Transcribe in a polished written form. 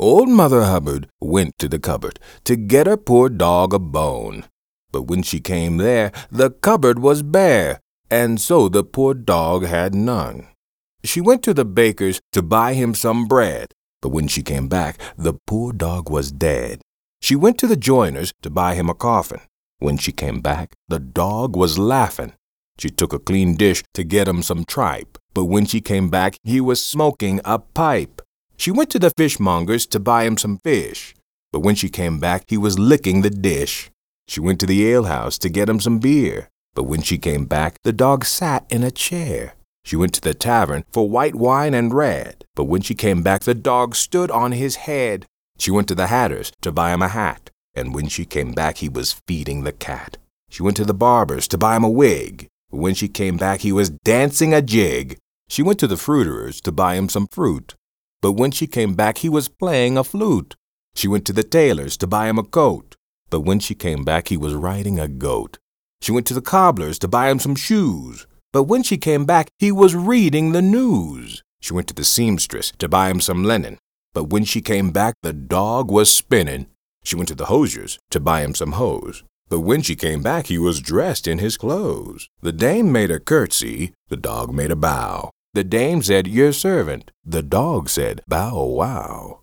Old Mother Hubbard went to the cupboard to get her poor dog a bone. But when she came there, the cupboard was bare, and so the poor dog had none. She went to the baker's to buy him some bread, but when she came back, the poor dog was dead. She went to the joiner's to buy him a coffin. When she came back, the dog was laughing. She took a clean dish to get him some tripe, but when she came back, he was smoking a pipe. She went to the fishmonger's to buy him some fish, but when she came back, he was licking the dish. She went to the alehouse to get him some beer, but when she came back, the dog sat in a chair. She went to the tavern for white wine and red, but when she came back, the dog stood on his head. She went to the hatter's to buy him a hat, and when she came back, he was feeding the cat. She went to the barber's to buy him a wig, but when she came back, he was dancing a jig. She went to the fruiterer's to buy him some fruit, but when she came back, he was playing a flute. She went to the tailor's to buy him a coat, but when she came back, he was riding a goat. She went to the cobbler's to buy him some shoes, but when she came back, he was reading the news. She went to the seamstress to buy him some linen, but when she came back, the dog was spinning. She went to the hosier's to buy him some hose, but when she came back, he was dressed in his clothes. The dame made a curtsy, the dog made a bow. The dame said, "Your servant." The dog said, "Bow wow."